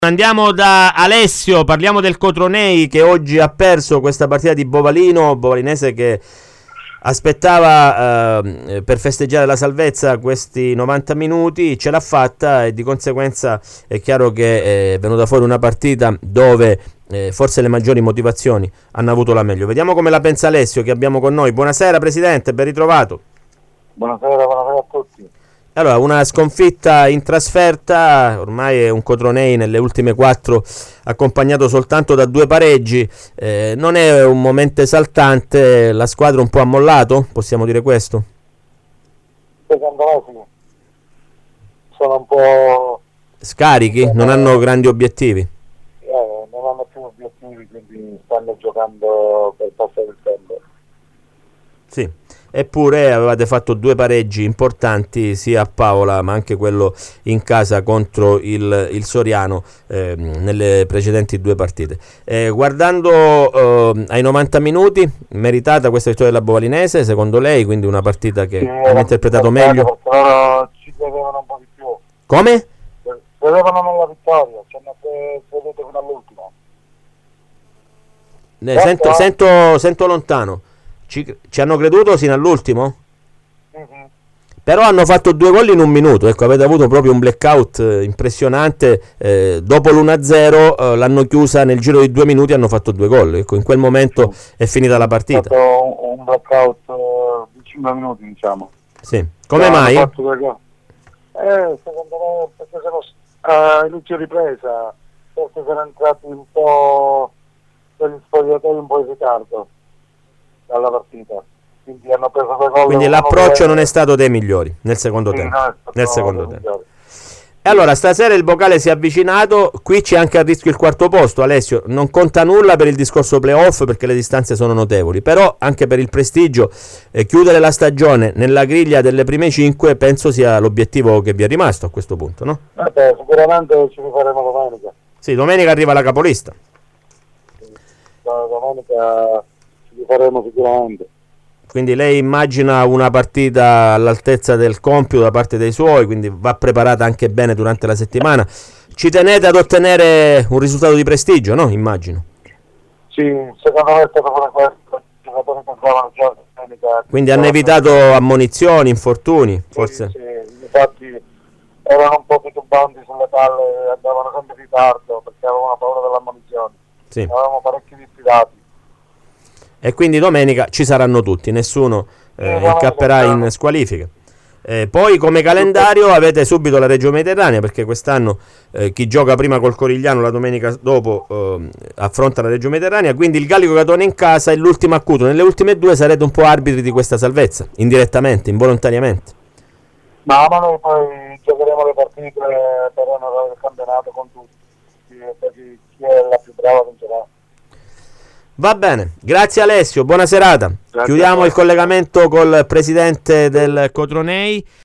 Andiamo da Alessio, parliamo del Cotronei che oggi ha perso questa partita di Bovalinese che aspettava per festeggiare la salvezza questi 90 minuti, ce l'ha fatta e di conseguenza è chiaro che è venuta fuori una partita dove forse le maggiori motivazioni hanno avuto la meglio. Vediamo come la pensa Alessio che abbiamo con noi. Buonasera Presidente, ben ritrovato. Buonasera a tutti. Allora, una sconfitta in trasferta, ormai è un Cotronei nelle ultime 4 accompagnato soltanto da 2 pareggi, non è un momento esaltante, la squadra un po' ha mollato, possiamo dire questo? Secondo me sì, sono un po' scarichi, non hanno grandi obiettivi? Non hanno più obiettivi, quindi stanno giocando per passare il tempo. Sì. Eppure avevate fatto 2 pareggi importanti sia a Pavola ma anche quello in casa contro il Soriano nelle precedenti 2 partite. Guardando ai 90 minuti, meritata questa vittoria della Bovalinese secondo lei? Quindi una partita che hanno interpretato meglio? Perché loro ci credevano un po' di più. Come? Credevano nella vittoria, ci hanno creduto fino all'ultimo. Sento lontano. Ci hanno creduto sino all'ultimo? Mm-hmm. Però hanno fatto 2 gol in un minuto, ecco, avete avuto proprio un blackout impressionante, dopo l'1-0 l'hanno chiusa nel giro di 2 minuti, hanno fatto 2 gol, ecco, in quel momento è finita la partita. È stato un blackout di 5 minuti, diciamo. Sì. Come mai? Secondo me perché sono all'inizio ripresa, forse sono entrati un po' per gli spogliatoi un po' in ritardo dalla partita, quindi hanno preso 2 gol. Quindi l'approccio non è stato dei migliori nel secondo tempo. E allora stasera il Vocale si è avvicinato, qui c'è anche a rischio il 4º posto. Alessio, non conta nulla per il discorso playoff perché le distanze sono notevoli, però anche per il prestigio chiudere la stagione nella griglia delle prime 5 penso sia l'obiettivo che vi è rimasto a questo punto, no? Sicuramente ci rifaremo domenica. Sì, domenica arriva la capolista. Sì, domenica ci faremo sicuramente. Quindi lei immagina una partita all'altezza del compito da parte dei suoi, quindi va preparata anche bene durante la settimana. Ci tenete ad ottenere un risultato di prestigio, no? Immagino. Sì, secondo me è stato pure questo. I giocatori pensavano già domenica. Quindi hanno evitato ammonizioni, infortuni, forse? Sì, infatti erano un po' titubanti sulle palle, andavano sempre in ritardo perché avevano paura delle ammonizioni. Sì. Avevamo parecchi diffidati. E quindi domenica ci saranno tutti, nessuno incapperà in squalifiche. Poi come calendario avete subito la Reggio Mediterranea, perché quest'anno chi gioca prima col Corigliano la domenica dopo affronta la Reggio Mediterranea, quindi il Gallico Catone in casa e l'ultimo Acuto. Nelle ultime 2 sarete un po' arbitri di questa salvezza, indirettamente, involontariamente. Ma noi poi giocheremo le partite per onorare il campionato con tutti, perché chi è la più brava vincerà. Va bene, grazie Alessio, buona serata. Grazie. Chiudiamo il collegamento col presidente del Cotronei.